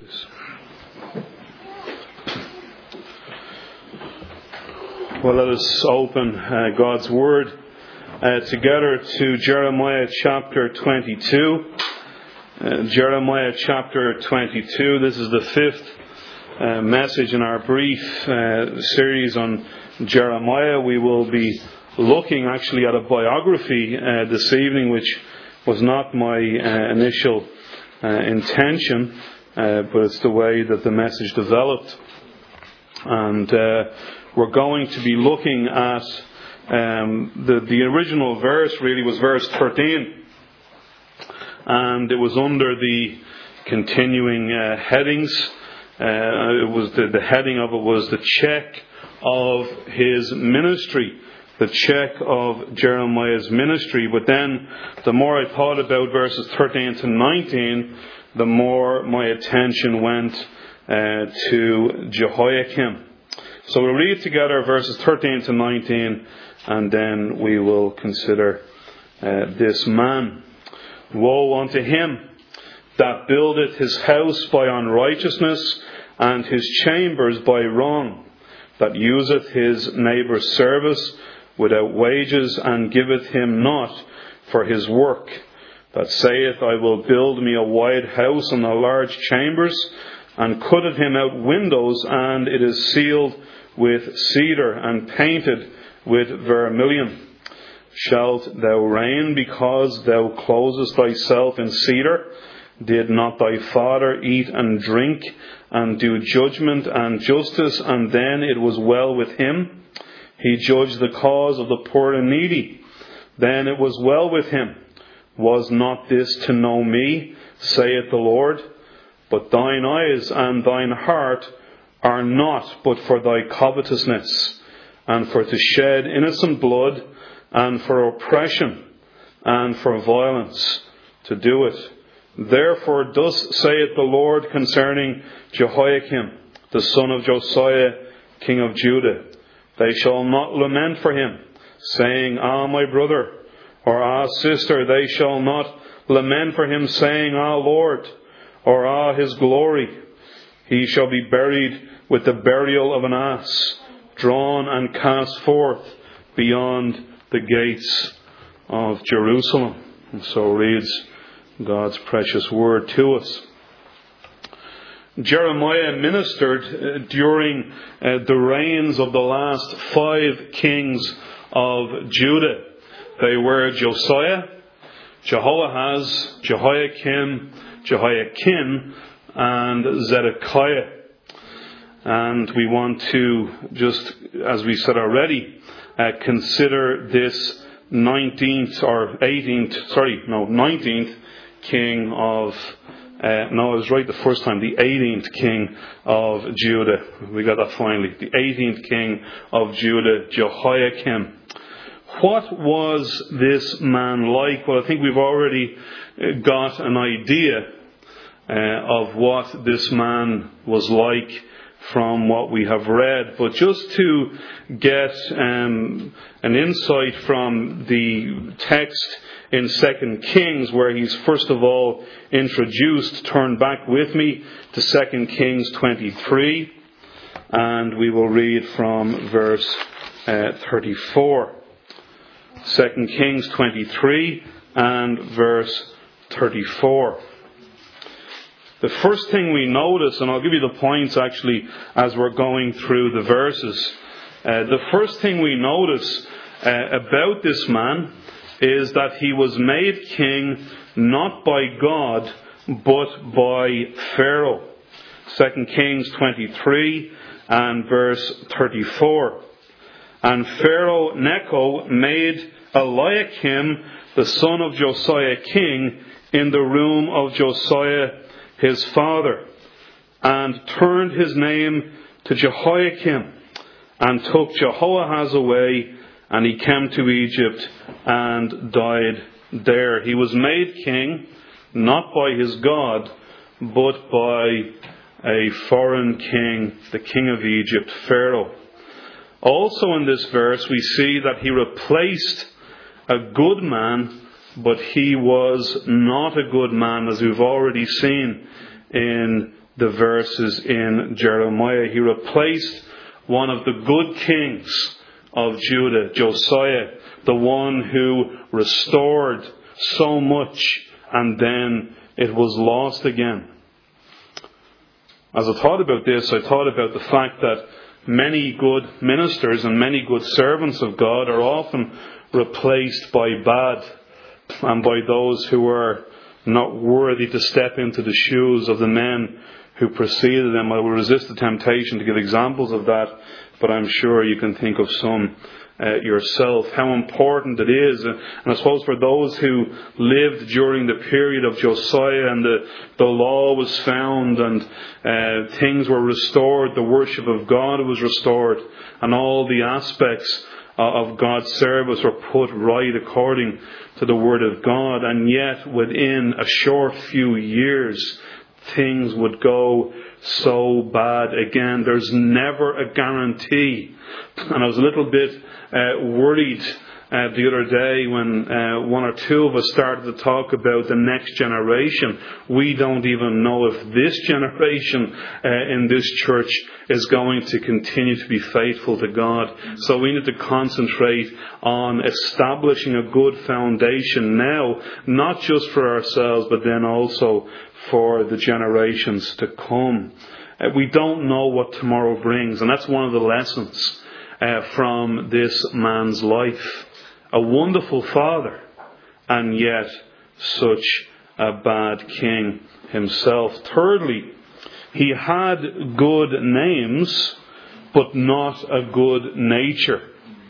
please. Well, let us open God's Word together to Jeremiah chapter 22. Jeremiah chapter 22. This is the fifth message in our brief series on Jeremiah. We will be looking actually at a biography this evening, which was not my initial intention, but it's the way that the message developed. And we're going to be looking at the original verse. Really was verse 13, and it was under the continuing headings. It was the heading of it was the check of his ministry, the check of Jeremiah's ministry. But then, the more I thought about verses 13 to 19, the more my attention went to Jehoiakim. So we'll read together verses 13 to 19, and then we will consider this man. Woe unto him that buildeth his house by unrighteousness, and his chambers by wrong, that useth his neighbour's service without wages, and giveth him not for his work, that saith, I will build me a wide house and a large chambers, and cutteth him out windows, and it is sealed with cedar, and painted with vermilion. Shalt thou reign because thou closest thyself in cedar? Did not thy father eat and drink, and do judgment and justice, and then it was well with him? He judged the cause of the poor and needy. Then it was well with him. Was not this to know me, saith the Lord? But thine eyes and thine heart are not but for thy covetousness, and for to shed innocent blood, and for oppression, and for violence, to do it. Therefore thus saith the Lord concerning Jehoiakim, the son of Josiah, king of Judah, they shall not lament for him, saying, Ah, my brother, or Ah, sister. They shall not lament for him, saying, Ah, Lord, or Ah, his glory. He shall be buried with the burial of an ass, drawn and cast forth beyond the gates of Jerusalem. And so reads God's precious word to us. Jeremiah ministered during the reigns of the last 5 kings of Judah. They were Josiah, Jehoahaz, Jehoiakim, Jehoiakim, and Zedekiah. And we want to, just as we said already, consider this 19th king of, I was right the first time, the 18th king of Judah. We got that finally. The 18th king of Judah, Jehoiakim. What was this man like? Well, I think we've already got an idea of what this man was like from what we have read. But just to get an insight from the text in 2 Kings, where he's first of all introduced, turn back with me to 2 Kings 23, and we will read from verse 34. 2 Kings 23 and verse 34. The first thing we notice, and I'll give you the points actually as we're going through the verses. The first thing we notice about this man is that he was made king not by God but by Pharaoh. 2 Kings 23 and verse 34. And Pharaoh Necho made Eliakim, the son of Josiah king, in the room of Josiah his father, and turned his name to Jehoiakim, and took Jehoahaz away, and he came to Egypt and died there. He was made king not by his God, but by a foreign king, the king of Egypt, Pharaoh. Also in this verse we see that he replaced a good man, but he was not a good man, as we've already seen in the verses in Jeremiah. He replaced one of the good kings of Judah, Josiah, the one who restored so much and then it was lost again. As I thought about this, I thought about the fact that many good ministers and many good servants of God are often replaced by bad and by those who are not worthy to step into the shoes of the men who preceded them. I will resist the temptation to give examples of that, but I'm sure you can think of some yourself. How important it is, and I suppose for those who lived during the period of Josiah and the law was found and things were restored, the worship of God was restored, and all the aspects of God's service were put right according to the Word of God, and yet within a short few years things would go so bad again. There's never a guarantee. And I was a little bit worried the other day when one or two of us started to talk about the next generation. We don't even know if this generation in this church is going to continue to be faithful to God. So we need to concentrate on establishing a good foundation now, not just for ourselves, but then also for the generations to come. We don't know what tomorrow brings, and that's one of the lessons from this man's life. A wonderful father, and yet such a bad king himself. Thirdly, he had good names, but not a good nature.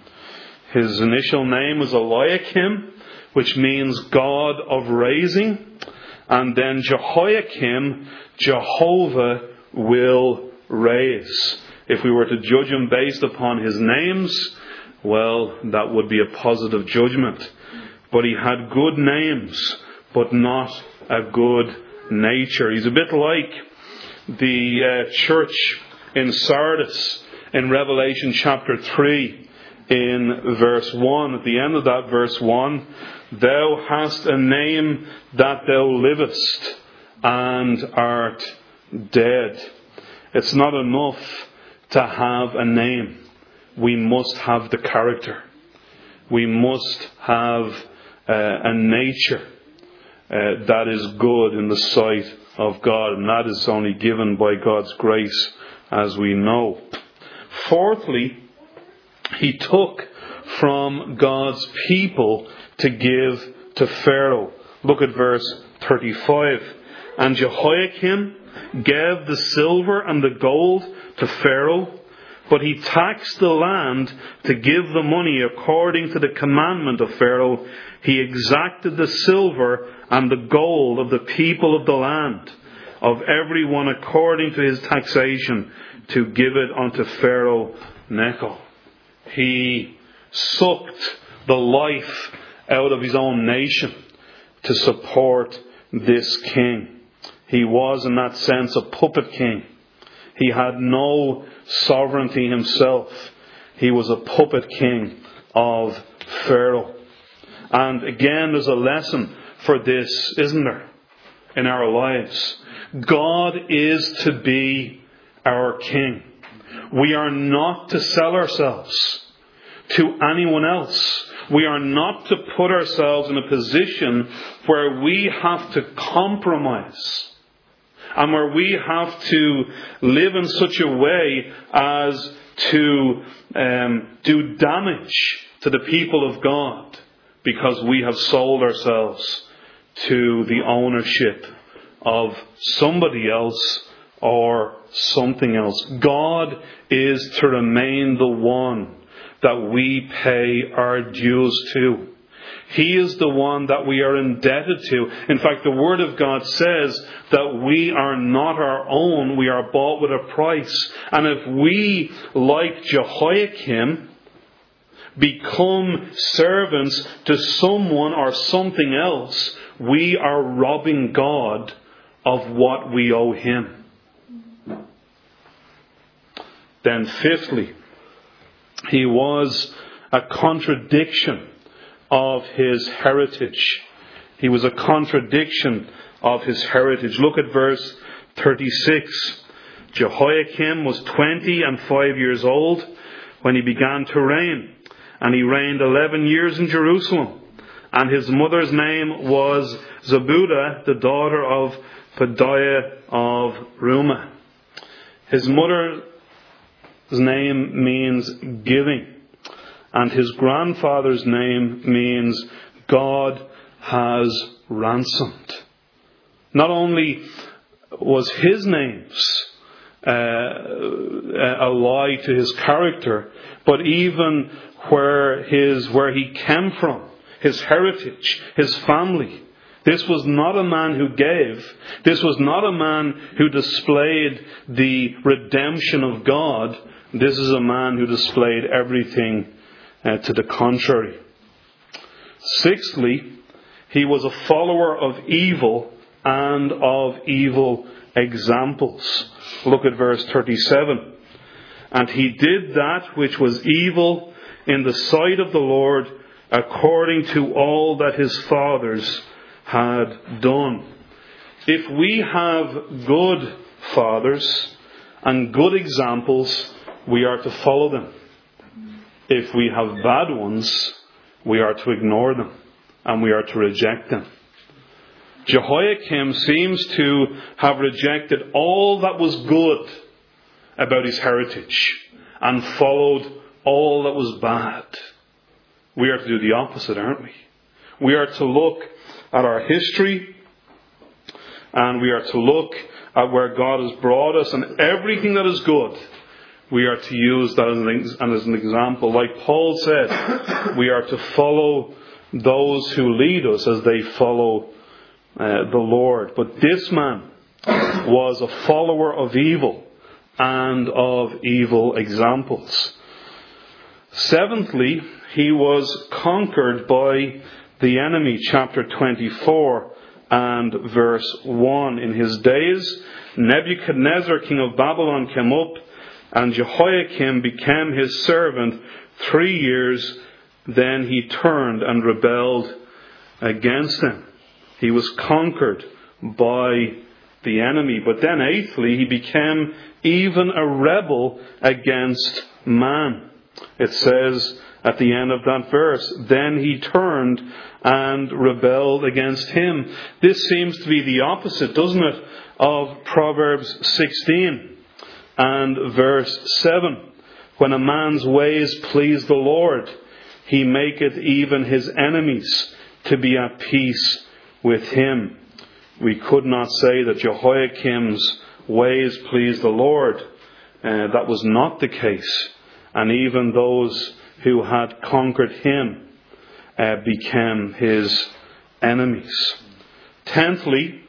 His initial name was Eliakim, which means God of raising. And then Jehoiakim, Jehovah will raise. If we were to judge him based upon his names, well, that would be a positive judgment. But he had good names, but not a good nature. He's a bit like the church in Sardis in Revelation chapter 3 in verse 1. At the end of that verse 1, thou hast a name that thou livest and art dead. It's not enough to have a name. We must have the character. We must have a nature that is good in the sight of God, and that is only given by God's grace, as we know. Fourthly, he took from God's people to give to Pharaoh. Look at verse 35. And Jehoiakim gave the silver and the gold to Pharaoh, but he taxed the land to give the money according to the commandment of Pharaoh. He exacted the silver and the gold of the people of the land, of every one according to his taxation, to give it unto Pharaoh Necho. He sucked the life out of his own nation to support this king. He was, in that sense, a puppet king. He had no sovereignty himself. He was a puppet king of Pharaoh. And again, there's a lesson for this, isn't there, in our lives? God is to be our king. We are not to sell ourselves to anyone else. We are not to put ourselves in a position where we have to compromise and where we have to live in such a way as to do damage to the people of God because we have sold ourselves to the ownership of somebody else or something else. God is to remain the one that we pay our dues to. He is the one that we are indebted to. In fact, the Word of God says that we are not our own. We are bought with a price. And if we, like Jehoiakim, become servants to someone or something else, we are robbing God of what we owe Him. Then fifthly, he was a contradiction of his heritage. He was a contradiction of his heritage. Look at verse 36. Jehoiakim was 25 years old when he began to reign, and he reigned 11 years in Jerusalem. And his mother's name was Zebudah, the daughter of Pedaiah of Rumah. His mother's name means giving, and his grandfather's name means God has ransomed. Not only was his names a lie to his character, but even where he came from, his heritage, his family. This was not a man who gave. This was not a man who displayed the redemption of God. This is a man who displayed everything to the contrary. Sixthly, he was a follower of evil and of evil examples. Look at verse 37. And he did that which was evil in the sight of the Lord, according to all that his fathers had done. If we have good fathers and good examples, we are to follow them. If we have bad ones, we are to ignore them and we are to reject them. Jehoiakim seems to have rejected all that was good about his heritage and followed all that was bad. We are to do the opposite, aren't we? We are to look at our history, and we are to look at where God has brought us, and everything that is good, we are to use that as an example. Like Paul said, we are to follow those who lead us as they follow the Lord. But this man was a follower of evil and of evil examples. Seventhly, he was conquered by the enemy. Chapter 24 and verse 1. In his days, Nebuchadnezzar, king of Babylon, came up, and Jehoiakim became his servant 3 years. Then he turned and rebelled against him. He was conquered by the enemy. But then, eighthly, he became even a rebel against man. It says at the end of that verse, then he turned and rebelled against him. This seems to be the opposite, doesn't it, of Proverbs 16 and verse 7. When a man's ways please the Lord, he maketh even his enemies to be at peace with him. We could not say that Jehoiakim's ways pleased the Lord. That was not the case. And even those who had conquered him became his enemies. Tenthly,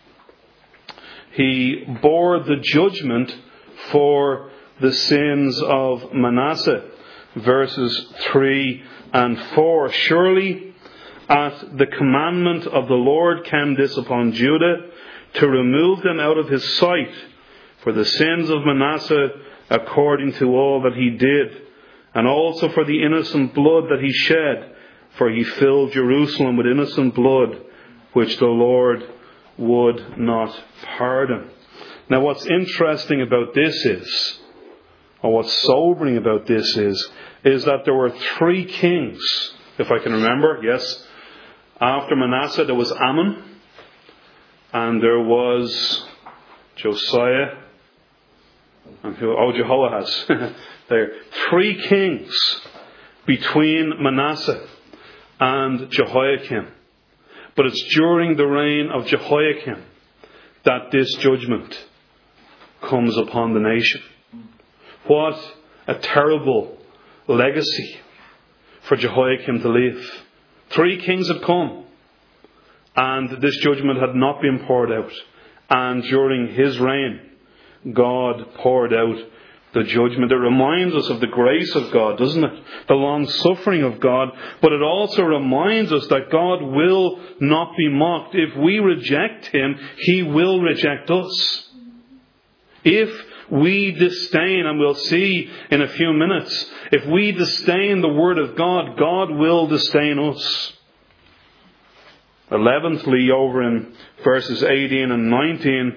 he bore the judgment for the sins of Manasseh. Verses 3 and 4. Surely at the commandment of the Lord came this upon Judah, to remove them out of his sight, for the sins of Manasseh, according to all that he did, and also for the innocent blood that he shed, for he filled Jerusalem with innocent blood, which the Lord would not pardon. Now what's interesting about this is, or what's sobering about this is that there were 3 kings, if I can remember, yes. After Manasseh there was Ammon, and there was Josiah, and Jehoahaz. There are 3 kings between Manasseh and Jehoiakim. But it's during the reign of Jehoiakim that this judgment comes upon the nation. What a terrible legacy for Jehoiakim to leave. 3 kings had come, and this judgment had not been poured out. And during his reign, God poured out the judgment. It reminds us of the grace of God, doesn't it? The long suffering of God. But it also reminds us that God will not be mocked. If we reject him, he will reject us. If we disdain, and we'll see in a few minutes, if we disdain the word of God, God will disdain us. 11thly, over in verses 18 and 19,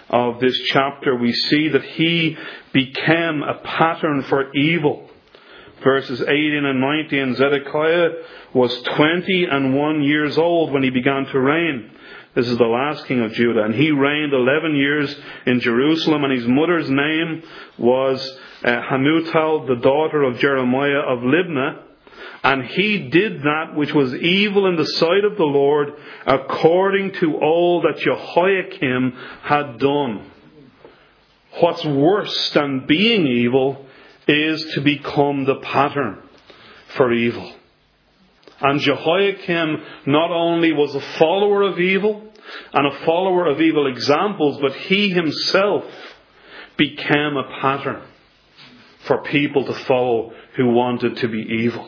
of this chapter, we see that he became a pattern for evil. Verses 18 and 19, Zedekiah was 21 years old when he began to reign. This is the last king of Judah. And he reigned 11 years in Jerusalem. And his mother's name was Hamutal, the daughter of Jeremiah of Libnah. And he did that which was evil in the sight of the Lord, according to all that Jehoiakim had done. What's worse than being evil is to become the pattern for evil. And Jehoiakim not only was a follower of evil and a follower of evil examples, but he himself became a pattern for people to follow who wanted to be evil.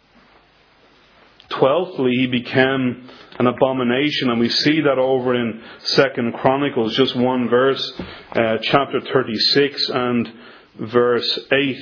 12thly, he became an abomination, and we see that over in 2 Chronicles, just one verse, chapter 36 and verse 8.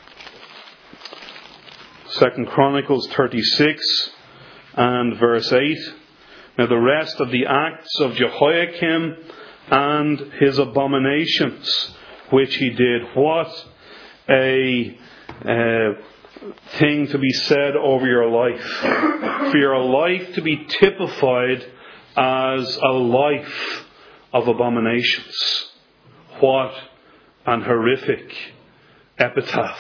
2 Chronicles 36 and verse 8. Now the rest of the acts of Jehoiakim and his abominations which he did. What a thing to be said over your life. For your life to be typified as a life of abominations. What an horrific epitaph.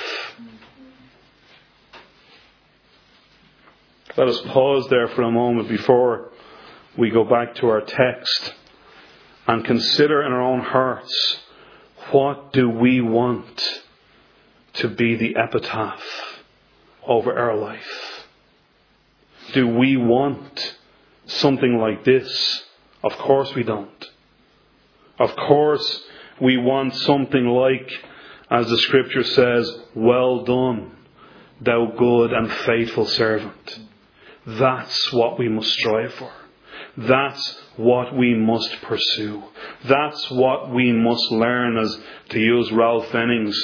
Let us pause there for a moment before we go back to our text and consider in our own hearts, what do we want to be the epitaph over our life? Do we want something like this? Of course we don't. Of course we want something like, as the scripture says, well done, thou good and faithful servant. That's what we must strive for. That's what we must pursue. That's what we must learn, as to use Ralph Fenning's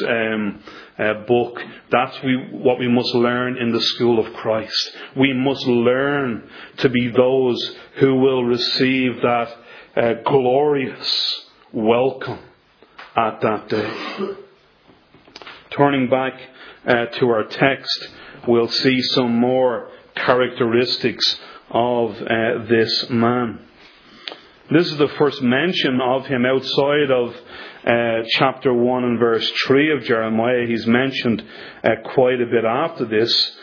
book. That's what we must learn in the school of Christ. We must learn to be those who will receive that glorious welcome at that day. Turning back to our text, we'll see some more characteristics of this man. This is the first mention of him outside of chapter 1 and verse 3 of Jeremiah. He's mentioned quite a bit after this,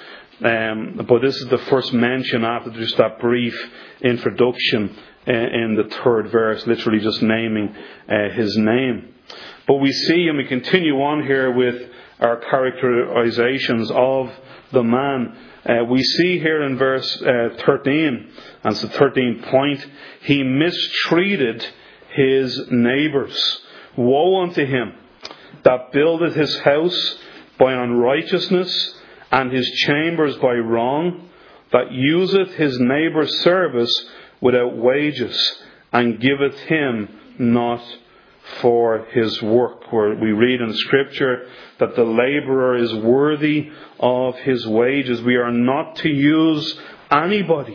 but this is the first mention after just that brief introduction in the third verse, literally just naming his name. But we see, and we continue on here with our characterizations of the man. We see here in verse 13, and it's the 13th point, he mistreated his neighbours. Woe unto him that buildeth his house by unrighteousness, and his chambers by wrong, that useth his neighbour's service without wages, and giveth him not for his work. Where we read in Scripture that the labourer is worthy of his wages. We are not to use anybody.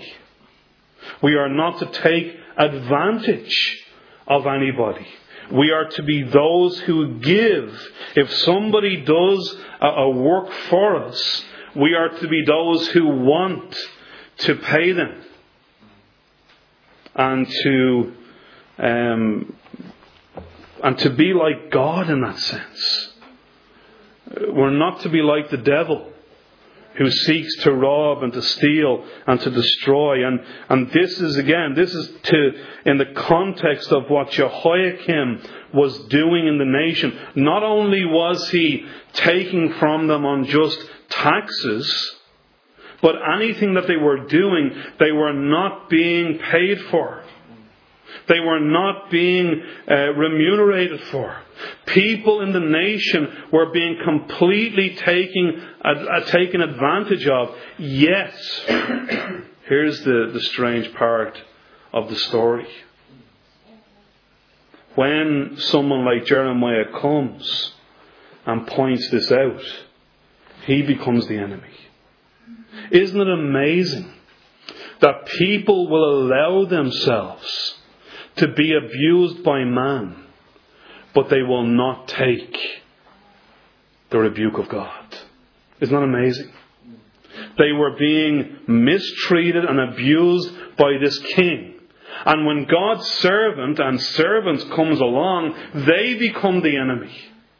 We are not to take advantage of anybody. We are to be those who give. If somebody does a work for us, we are to be those who want to pay them. And to be like God in that sense. We're not to be like the devil, who seeks to rob and to steal and to destroy. And this is in the context of what Jehoiakim was doing in the nation. Not only was he taking from them on just taxes, but anything that they were doing, they were not being paid for. They were not being remunerated for. People in the nation were being completely taken advantage of. Yet, here's the strange part of the story. When someone like Jeremiah comes and points this out, he becomes the enemy. Isn't it amazing that people will allow themselves to be abused by man but they will not take the rebuke of God. Isn't that amazing? They were being mistreated and abused by this king. And when God's servant and servants comes along, they become the enemy.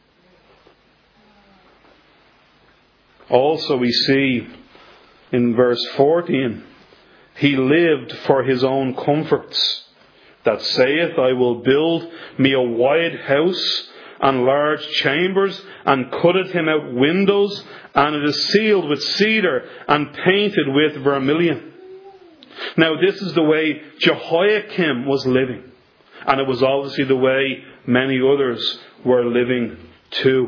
Also we see in verse 14, he lived for his own comforts, that saith, I will build me a wide house and large chambers, and cutteth him out windows, and it is sealed with cedar and painted with vermilion. Now this is the way Jehoiakim was living, and it was obviously the way many others were living too.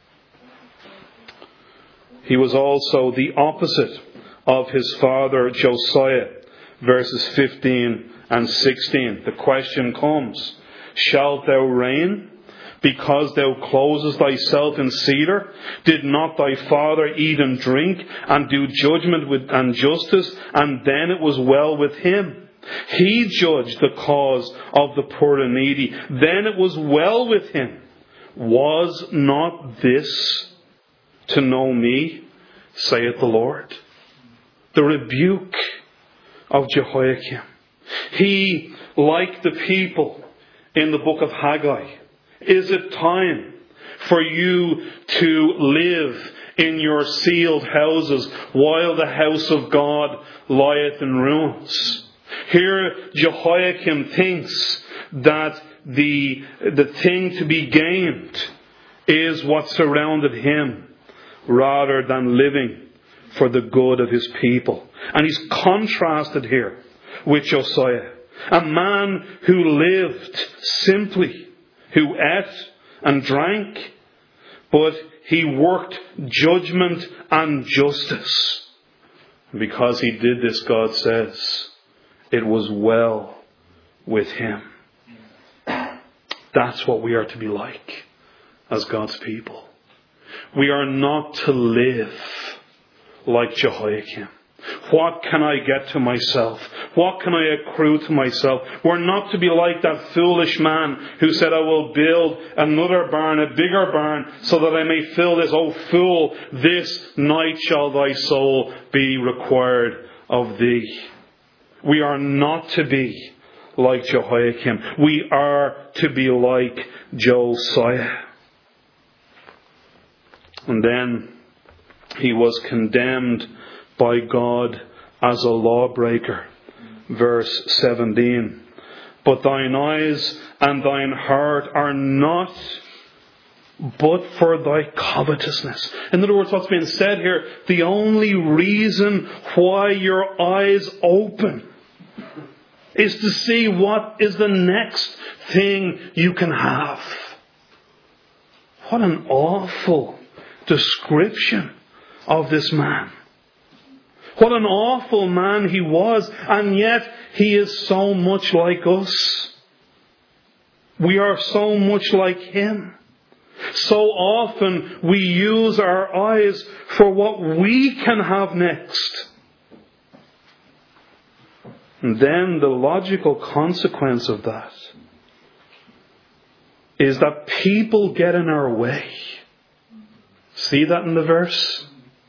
He was also the opposite of his father Josiah. Verses 15 and 16. The question comes, shalt thou reign because thou closest thyself in cedar? Did not thy father eat and drink and do judgment and justice, and then it was well with him? He judged the cause of the poor and needy. Then it was well with him. Was not this to know me, saith the Lord? The rebuke of Jehoiakim. He, like the people in the book of Haggai, is it time for you to live in your sealed houses while the house of God lieth in ruins? Here Jehoiakim thinks that the thing to be gained is what surrounded him, rather than living for the good of his people. And he's contrasted here with Josiah, a man who lived simply, who ate and drank, but he worked judgment and justice. And because he did this, God says, it was well with him. That's what we are to be like as God's people. We are not to live like Jehoiakim. What can I get to myself? What can I accrue to myself? We're not to be like that foolish man who said, I will build another barn, a bigger barn, so that I may fill this. Oh fool, this night shall thy soul be required of thee. We are not to be like Jehoiakim. We are to be like Josiah. And then he was condemned by God as a lawbreaker. Verse 17. But thine eyes and thine heart are not but for thy covetousness. In other words, what's being said here, the only reason why your eyes open is to see what is the next thing you can have. What an awful description of this man. What an awful man he was, and yet he is so much like us. We are so much like him. So often we use our eyes for what we can have next. And then the logical consequence of that is that people get in our way. See that in the verse?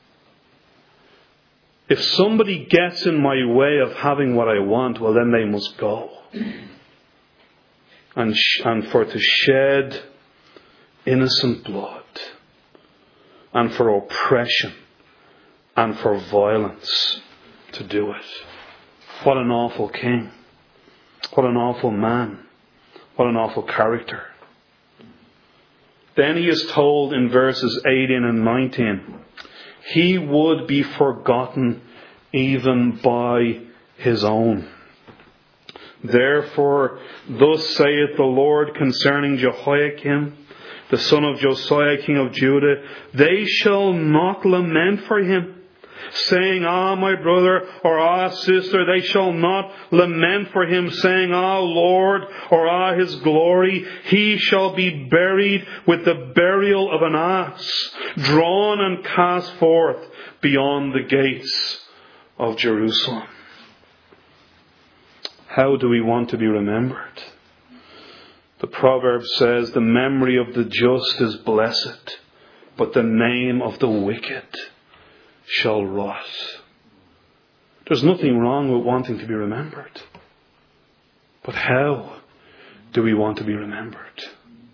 If somebody gets in my way of having what I want, well then they must go. And for to shed innocent blood, and for oppression, and for violence to do it. What an awful king. What an awful man. What an awful character. Then he is told in verses 18 and 19, he would be forgotten even by his own. Therefore, thus saith the Lord concerning Jehoiakim, the son of Josiah, king of Judah, they shall not lament for him, saying, ah, my brother, or ah, sister. They shall not lament for him, saying, ah, Lord, or ah, his glory. He shall be buried with the burial of an ass, drawn and cast forth beyond the gates of Jerusalem. How do we want to be remembered? The proverb says, the memory of the just is blessed, but the name of the wicked shall rot. There's nothing wrong with wanting to be remembered. But how do we want to be remembered?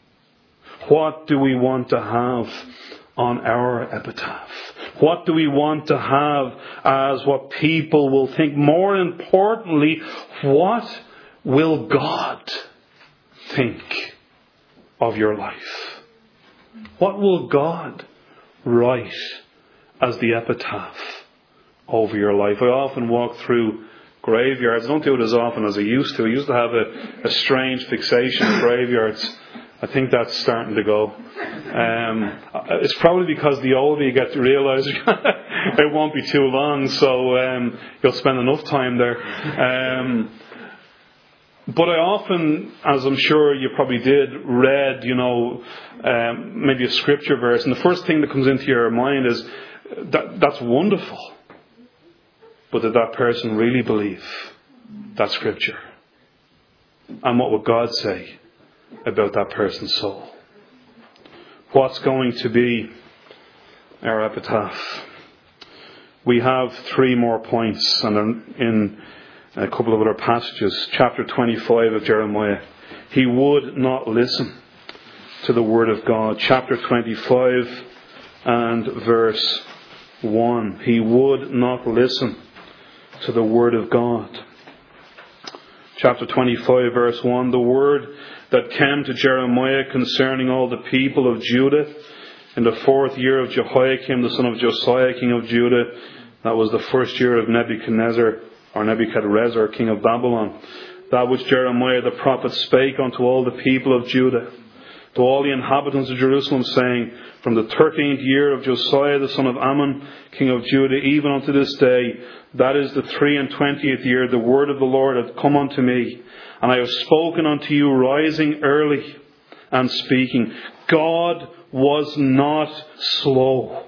What do we want to have on our epitaph? What do we want to have as what people will think? More importantly, what will God think of your life? What will God write as the epitaph over your life? I often walk through graveyards. I don't do it as often as I used to. I used to have a strange fixation with graveyards. I think that's starting to go. It's probably because the older you get to realise it won't be too long, so you'll spend enough time there. But I often, as I'm sure you probably did, read, maybe a scripture verse, and the first thing that comes into your mind is, that's wonderful. But did that person really believe that scripture? And what would God say about that person's soul? What's going to be our epitaph? We have 3 more points, and in a couple of other passages. Chapter 25 of Jeremiah. He would not listen to the word of God. Chapter 25 and verse 1. He would not listen to the word of God. Chapter 25 verse 1. The word that came to Jeremiah concerning all the people of Judah in the 4th year of Jehoiakim, the son of Josiah, king of Judah. That was the 1st year of Nebuchadrezzar, king of Babylon. That which Jeremiah the prophet spake unto all the people of Judah, to all the inhabitants of Jerusalem, saying, from the 13th year of Josiah the son of Ammon, king of Judah, even unto this day, that is the 23rd year, the word of the Lord hath come unto me, and I have spoken unto you, rising early and speaking. God was not slow,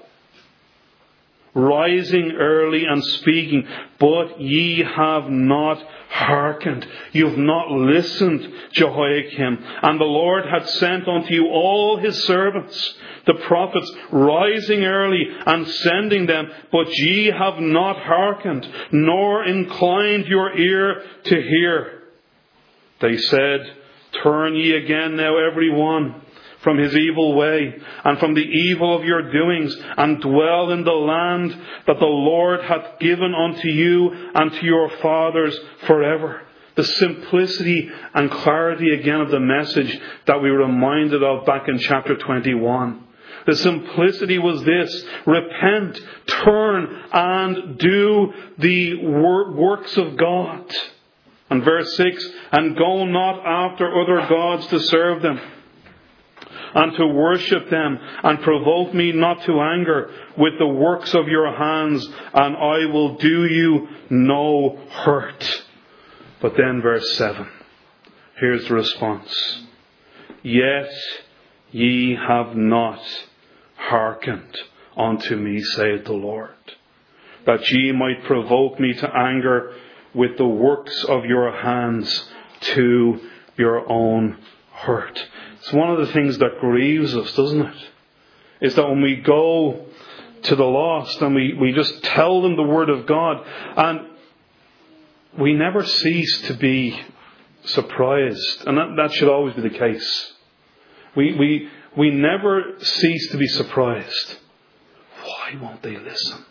rising early and speaking, but ye have not hearkened. You have not listened, Jehoiakim. And the Lord hath sent unto you all his servants, the prophets, rising early and sending them, but ye have not hearkened, nor inclined your ear to hear. They said, turn ye again now every one from his evil way, and from the evil of your doings, and dwell in the land that the Lord hath given unto you and to your fathers forever. The simplicity and clarity again of the message that we were reminded of back in chapter 21. The simplicity was this: repent, turn, and do the works of God. And verse 6, and go not after other gods to serve them, and to worship them, and provoke me not to anger with the works of your hands, and I will do you no hurt. But then verse 7, here's the response. Yet ye have not hearkened unto me, saith the Lord, that ye might provoke me to anger with the works of your hands to your own hurt. It's one of the things that grieves us, doesn't it? Is that when we go to the lost and we just tell them the word of God, and we never cease to be surprised. And that should always be the case. We never cease to be surprised. Why won't they listen?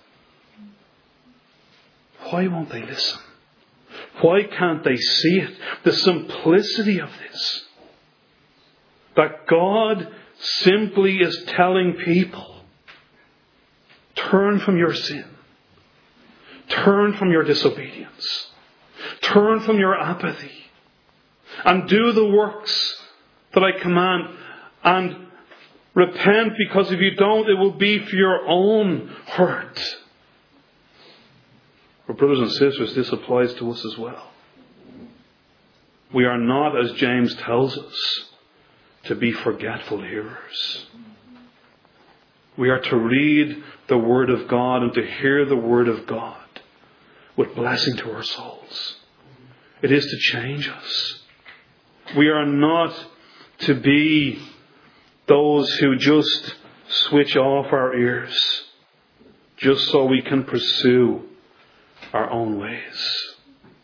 Why won't they listen? Why can't they see it? The simplicity of this. That God simply is telling people, turn from your sin. Turn from your disobedience. Turn from your apathy. And do the works that I command. And repent, because if you don't, it will be for your own hurt. But brothers and sisters, this applies to us as well. We are not, as James tells us, to be forgetful hearers. We are to read the Word of God and to hear the Word of God with blessing to our souls. It is to change us. We are not to be those who just switch off our ears just so we can pursue our own ways.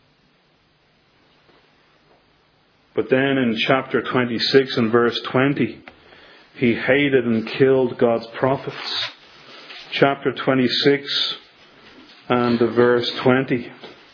But then in chapter 26 and verse 20, he hated and killed God's prophets. Chapter 26 and verse 20.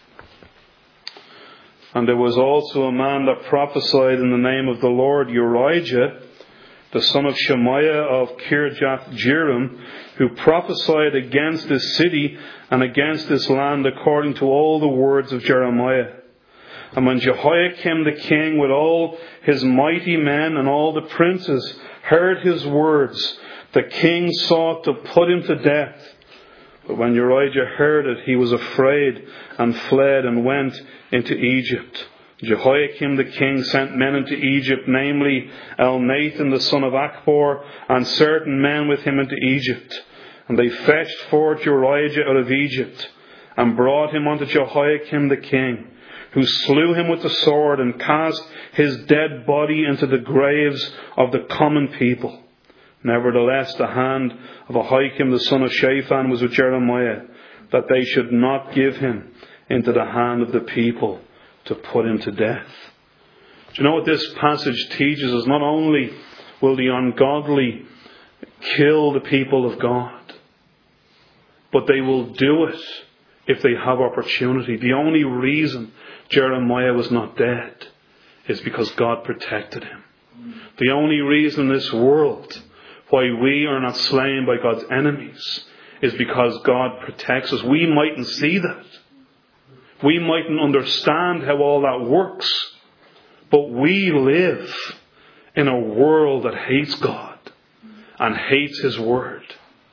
And there was also a man that prophesied in the name of the Lord, Urijah, the son of Shemaiah of Kirjath-Jearim, who prophesied against this city and against this land according to all the words of Jeremiah. And when Jehoiakim the king with all his mighty men and all the princes heard his words, the king sought to put him to death. But when Urijah heard it, he was afraid and fled and went into Egypt. Jehoiakim the king sent men into Egypt, namely Elnathan the son of Achbor, and certain men with him into Egypt. And they fetched forth Urijah out of Egypt, and brought him unto Jehoiakim the king, who slew him with the sword, and cast his dead body into the graves of the common people. Nevertheless, the hand of Ahikam the son of Shaphan was with Jeremiah, that they should not give him into the hand of the people to put him to death. Do you know what this passage teaches us? Not only will the ungodly kill the people of God, but they will do it if they have opportunity. The only reason Jeremiah was not dead is because God protected him. The only reason in this world why we are not slain by God's enemies is because God protects us. We mightn't see that. We mightn't understand how all that works. But we live in a world that hates God and hates His Word.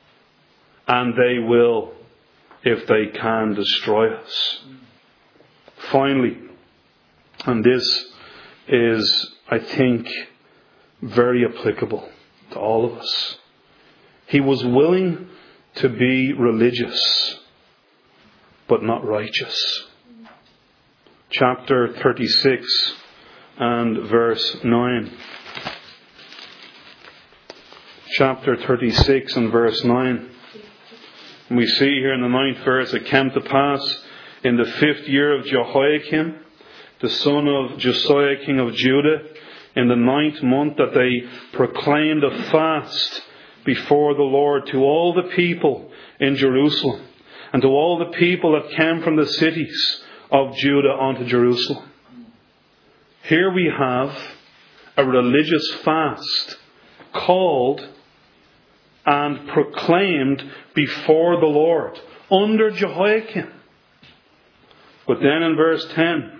And they will, if they can, destroy us. Finally, and this is, I think, very applicable to all of us. He was willing to be religious, but not righteous. Chapter 36 and verse 9. Chapter 36 and verse 9. And we see here in the 9th verse, it came to pass in the 5th year of Jehoiakim, the son of Josiah king of Judah, in the 9th month, that they proclaimed a fast before the Lord to all the people in Jerusalem, and to all the people that came from the cities of Judah unto Jerusalem. Here we have a religious fast called and proclaimed before the Lord under Jehoiakim. But then in verse 10,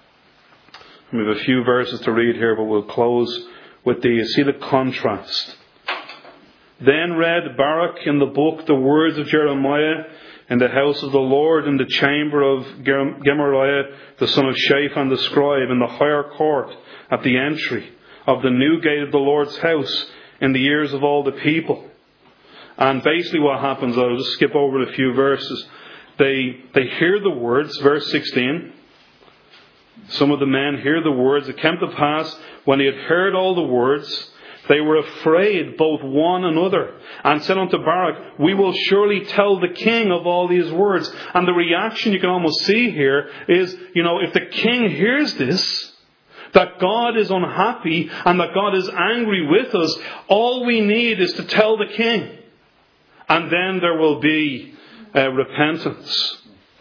we have a few verses to read here, but we'll close with these. See the contrast. Then read Baruch in the book the words of Jeremiah in the house of the Lord, in the chamber of Gemariah the son of Shaphan the scribe, in the higher court at the entry of the new gate of the Lord's house, in the ears of all the people. And basically what happens, I'll just skip over a few verses. They hear the words, verse 16. Some of the men hear the words. It came to pass, when they had heard all the words, they were afraid, both one another, and said unto Baruch, we will surely tell the king of all these words. And the reaction you can almost see here is, if the king hears this, that God is unhappy and that God is angry with us, all we need is to tell the king. And then there will be repentance.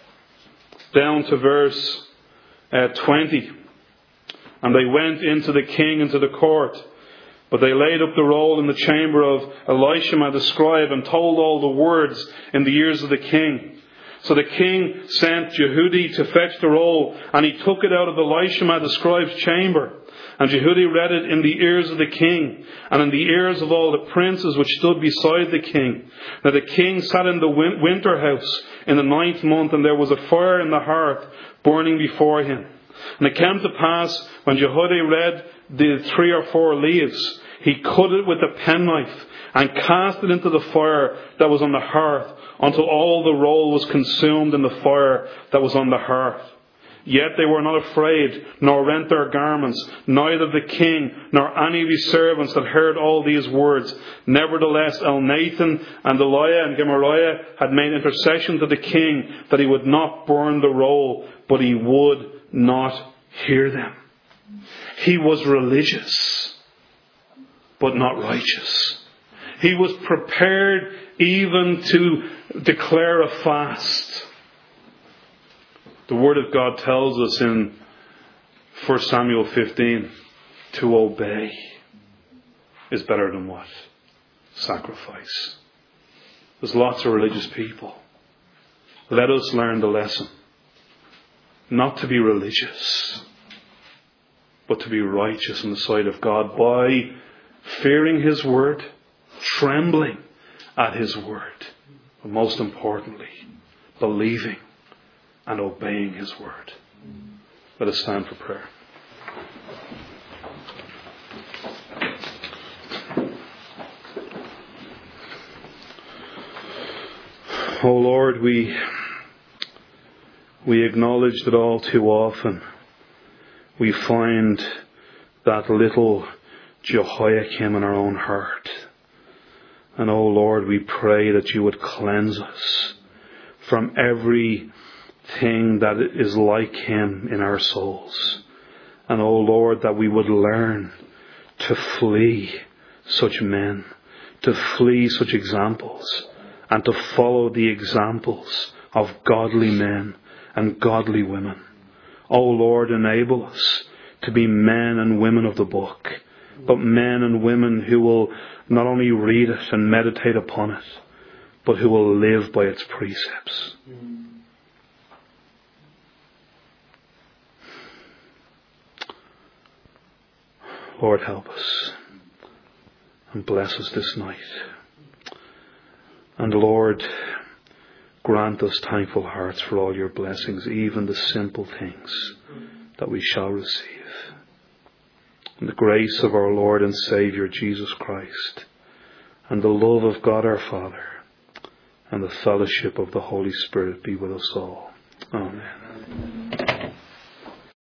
Down to verse 20. And they went into the king into the court, but they laid up the roll in the chamber of Elishama the scribe, and told all the words in the ears of the king. So the king sent Jehudi to fetch the roll, and he took it out of Elishama the scribe's chamber. And Jehudi read it in the ears of the king, and in the ears of all the princes which stood beside the king. Now the king sat in the winter house in the 9th month, and there was a fire in the hearth burning before him. And it came to pass, when Jehudi read the 3 or 4 leaves, he cut it with a penknife, and cast it into the fire that was on the hearth, until all the roll was consumed in the fire that was on the hearth. Yet they were not afraid, nor rent their garments, neither the king, nor any of his servants that heard all these words. Nevertheless, Elnathan and Eliah and Gemariah had made intercession to the king that he would not burn the roll, but he would not hear them. He was religious, but not righteous. He was prepared even to declare a fast. The Word of God tells us in 1 Samuel 15, to obey is better than what? Sacrifice. There's lots of religious people. Let us learn the lesson. Not to be religious, but to be righteous in the sight of God by fearing His Word, trembling at His Word, but most importantly, believing and obeying His Word. Let us stand for prayer. Oh Lord, we acknowledge that all too often we find that little Jehoiakim in our own heart. And oh Lord, we pray that you would cleanse us from everything that is like him in our souls. And oh Lord, that we would learn to flee such men, to flee such examples, and to follow the examples of godly men and godly women. O Lord, enable us to be men and women of the book, but men and women who will not only read it and meditate upon it, but who will live by its precepts. Lord, help us and bless us this night. And Lord, grant us thankful hearts for all your blessings, even the simple things that we shall receive. In the grace of our Lord and Saviour Jesus Christ, and the love of God our Father, and the fellowship of the Holy Spirit be with us all. Amen.